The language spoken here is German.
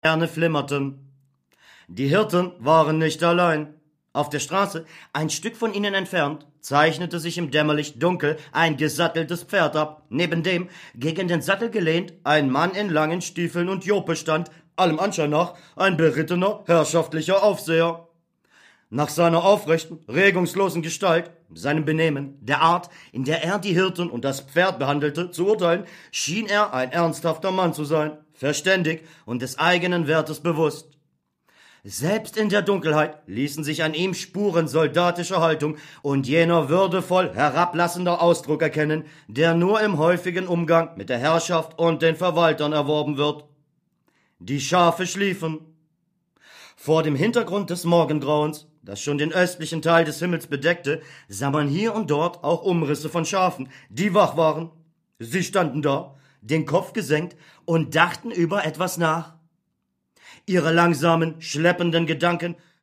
Sterne flimmerten. Die Hirten waren nicht allein. Auf der Straße, ein Stück von ihnen entfernt, zeichnete sich im Dämmerlicht dunkel ein gesatteltes Pferd ab, neben dem, gegen den Sattel gelehnt, ein Mann in langen Stiefeln und Jope stand, allem Anschein nach ein berittener, herrschaftlicher Aufseher. Nach seiner aufrechten, regungslosen Gestalt, seinem Benehmen, der Art, in der er die Hirten und das Pferd behandelte, zu urteilen, schien er ein ernsthafter Mann zu sein, verständig und des eigenen Wertes bewusst. Selbst in der Dunkelheit ließen sich an ihm Spuren soldatischer Haltung und jener würdevoll herablassender Ausdruck erkennen, der nur im häufigen Umgang mit der Herrschaft und den Verwaltern erworben wird. Die Schafe schliefen. Vor dem Hintergrund des Morgengrauens, das schon den östlichen Teil des Himmels bedeckte, sah man hier und dort auch Umrisse von Schafen, die wach waren. Sie standen da, den Kopf gesenkt und dachten über etwas nach. Ihre langsamen, schleppenden Gedanken